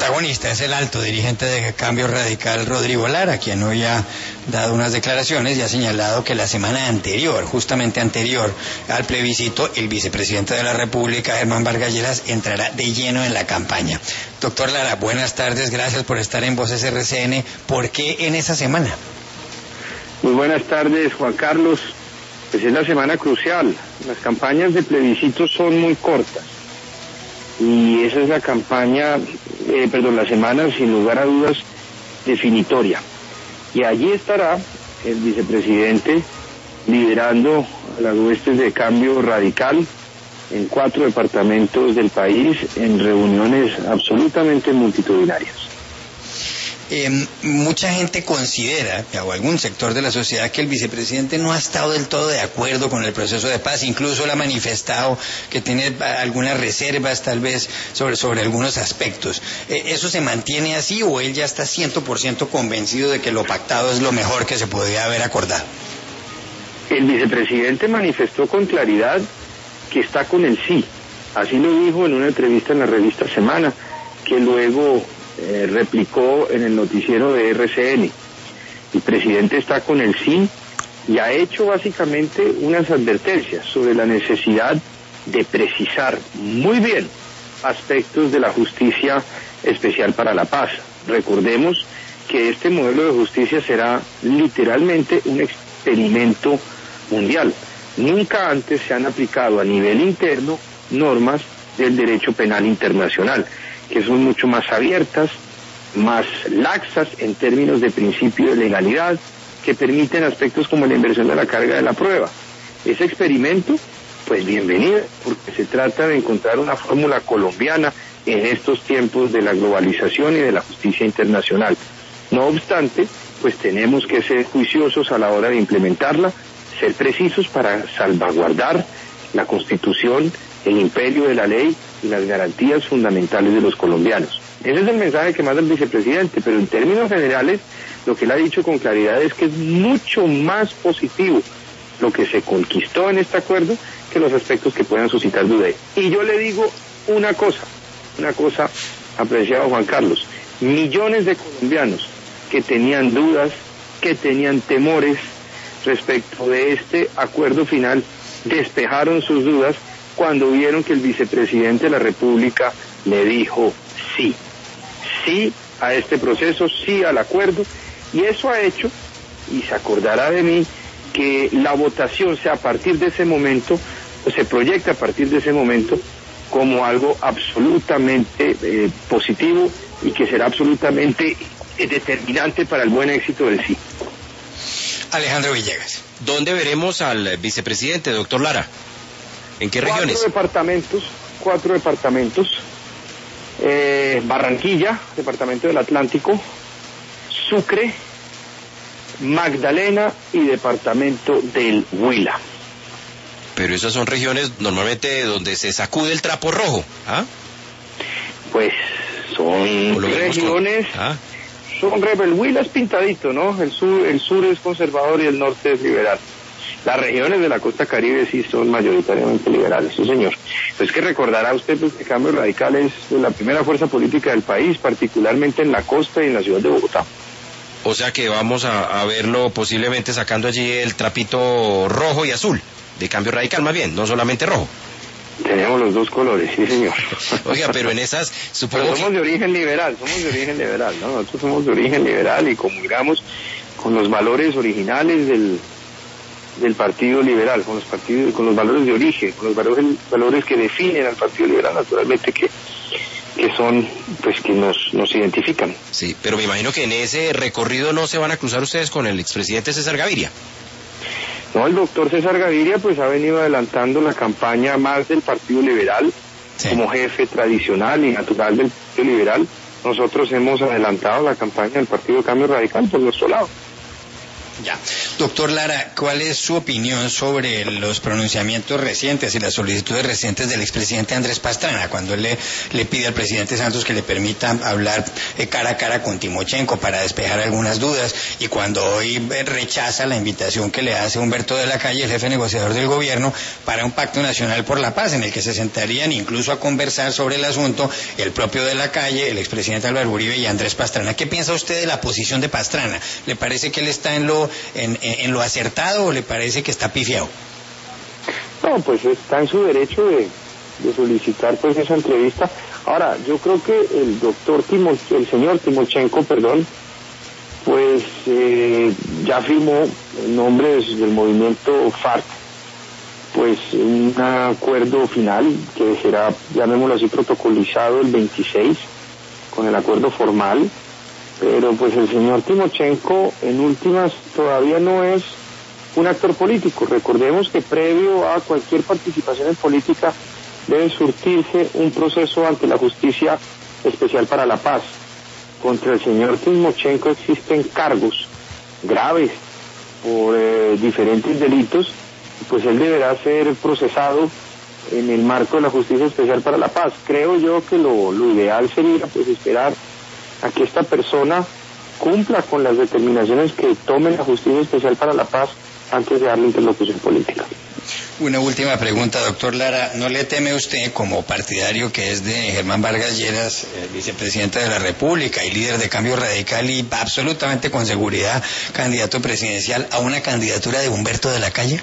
protagonista es el alto dirigente de Cambio Radical, Rodrigo Lara, quien hoy ha dado unas declaraciones y ha señalado que la semana anterior, justamente anterior al plebiscito, el vicepresidente de la República, Germán Vargas Lleras, entrará de lleno en la campaña. Doctor Lara, buenas tardes, gracias por estar en Voces RCN. ¿Por qué en esa semana? Muy buenas tardes, Juan Carlos. Pues es la semana crucial. Las campañas de plebiscito son muy cortas. Y esa es la la semana, sin lugar a dudas, definitoria. Y allí estará el vicepresidente liderando a las huestes de Cambio Radical en 4 departamentos del país en reuniones absolutamente multitudinarias. Mucha gente considera, o algún sector de la sociedad, que el vicepresidente no ha estado del todo de acuerdo con el proceso de paz, incluso él ha manifestado que tiene algunas reservas tal vez sobre algunos aspectos. ¿Eso se mantiene así o él ya está 100% convencido de que lo pactado es lo mejor que se podría haber acordado? El vicepresidente manifestó con claridad que está con el sí. Así lo dijo en una entrevista en la revista Semana, que luego replicó en el noticiero de RCN. El presidente está con el sí y ha hecho básicamente unas advertencias sobre la necesidad de precisar muy bien aspectos de la justicia especial para la paz. Recordemos que este modelo de justicia será literalmente un experimento mundial. Nunca antes se han aplicado a nivel interno normas del derecho penal internacional, que son mucho más abiertas, más laxas en términos de principio de legalidad, que permiten aspectos como la inversión de la carga de la prueba. Ese experimento, pues bienvenido, porque se trata de encontrar una fórmula colombiana en estos tiempos de la globalización y de la justicia internacional. No obstante, pues tenemos que ser juiciosos a la hora de implementarla, ser precisos para salvaguardar la Constitución, el imperio de la ley y las garantías fundamentales de los colombianos. Ese es el mensaje que manda el vicepresidente, pero en términos generales lo que él ha dicho con claridad es que es mucho más positivo lo que se conquistó en este acuerdo que los aspectos que puedan suscitar duda. Y yo le digo una cosa, apreciado Juan Carlos, millones de colombianos que tenían dudas, que tenían temores respecto de este acuerdo final, despejaron sus dudas cuando vieron que el vicepresidente de la República le dijo sí a este proceso, sí al acuerdo, y eso ha hecho, y se acordará de mí, que la votación sea a partir de ese momento, o se proyecta a partir de ese momento, como algo absolutamente positivo y que será absolutamente determinante para el buen éxito del sí. Alejandro Villegas. ¿Dónde veremos al vicepresidente, doctor Lara? ¿En qué regiones? 4 departamentos. Barranquilla, departamento del Atlántico, Sucre, Magdalena y departamento del Huila. Pero esas son regiones normalmente donde se sacude el trapo rojo, ¿ah? Pues son regiones... el Huila es pintadito, ¿no? El sur es conservador y el norte es liberal. Las regiones de la costa caribe sí son mayoritariamente liberales, sí señor. Pues que recordará usted pues, que Cambio Radical es la primera fuerza política del país, particularmente en la costa y en la ciudad de Bogotá. O sea que vamos a verlo posiblemente sacando allí el trapito rojo y azul, de Cambio Radical más bien, no solamente rojo. Tenemos los dos colores, sí señor. Oiga, pero en esas, supongo pero somos de origen liberal, ¿no? Nosotros somos de origen liberal y comulgamos con los valores originales del Partido Liberal, con los valores de origen, con los valores que definen al Partido Liberal, naturalmente que son, pues que nos identifican. Sí, pero me imagino que en ese recorrido no se van a cruzar ustedes con el expresidente César Gaviria. No, el doctor César Gaviria pues ha venido adelantando la campaña más del Partido Liberal, sí, como jefe tradicional y natural del Partido Liberal. Nosotros hemos adelantado la campaña del Partido Cambio Radical por nuestro lado. Ya. Doctor Lara, ¿cuál es su opinión sobre los pronunciamientos recientes y las solicitudes recientes del expresidente Andrés Pastrana, cuando él le pide al presidente Santos que le permita hablar cara a cara con Timochenko para despejar algunas dudas, y cuando hoy rechaza la invitación que le hace Humberto de la Calle, el jefe negociador del gobierno, para un pacto nacional por la paz, en el que se sentarían incluso a conversar sobre el asunto el propio de la Calle, el expresidente Álvaro Uribe y Andrés Pastrana? ¿Qué piensa usted de la posición de Pastrana? ¿Le parece que él está en lo acertado o le parece que está pifiado? No, pues está en su derecho de solicitar pues esa entrevista. Ahora, yo creo que el señor Timochenko, pues ya firmó en nombre del movimiento FARC pues un acuerdo final que será, llamémoslo así, protocolizado el 26 con el acuerdo formal, pero pues el señor Timochenko en últimas todavía no es un actor político. Recordemos que previo a cualquier participación en política debe surtirse un proceso ante la Justicia Especial para la Paz. Contra el señor Timochenko existen cargos graves por diferentes delitos, pues él deberá ser procesado en el marco de la Justicia Especial para la Paz. Creo yo que lo ideal sería pues esperar a que esta persona cumpla con las determinaciones que tome la Justicia Especial para la Paz antes de darle interlocución política. Una última pregunta, doctor Lara. ¿No le teme usted, como partidario que es de Germán Vargas Lleras, vicepresidente de la República y líder de Cambio Radical y absolutamente con seguridad candidato presidencial, a una candidatura de Humberto de la Calle?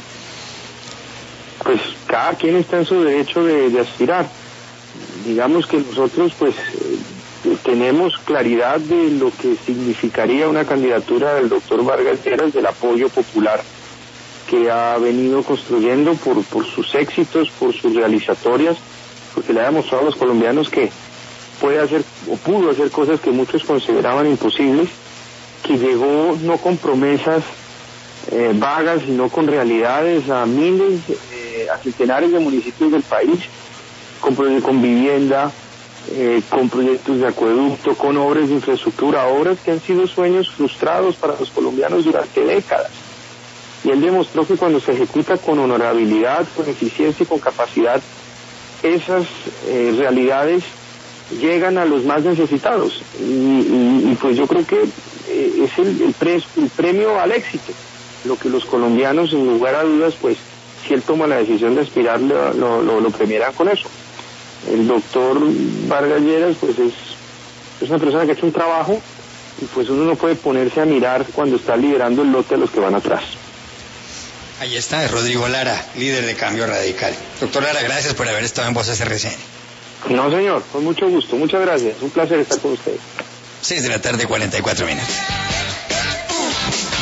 Pues cada quien está en su derecho de aspirar. Digamos que nosotros pues tenemos claridad de lo que significaría una candidatura del doctor Vargas Lleras, del apoyo popular que ha venido construyendo por sus éxitos, por sus realizatorias, porque le ha demostrado a los colombianos que puede hacer o pudo hacer cosas que muchos consideraban imposibles, que llegó no con promesas vagas, sino con realidades a miles, a centenares de municipios del país, con vivienda, con proyectos de acueducto, con obras de infraestructura, obras que han sido sueños frustrados para los colombianos durante décadas. Y él demostró que cuando se ejecuta con honorabilidad, con eficiencia y con capacidad, esas realidades llegan a los más necesitados. Y pues yo creo que es el premio al éxito, lo que los colombianos, sin lugar a dudas, pues si él toma la decisión de aspirar, lo premiarán con eso. El doctor Vargas Lleras pues es una persona que ha hecho un trabajo, y pues uno no puede ponerse a mirar cuando está liderando el lote a los que van atrás. Ahí está, es Rodrigo Lara, líder de Cambio Radical. Doctor Lara, gracias por haber estado en Voces RCN. No, señor, con mucho gusto, muchas gracias, un placer estar con ustedes. 6 de la tarde, 44 minutos.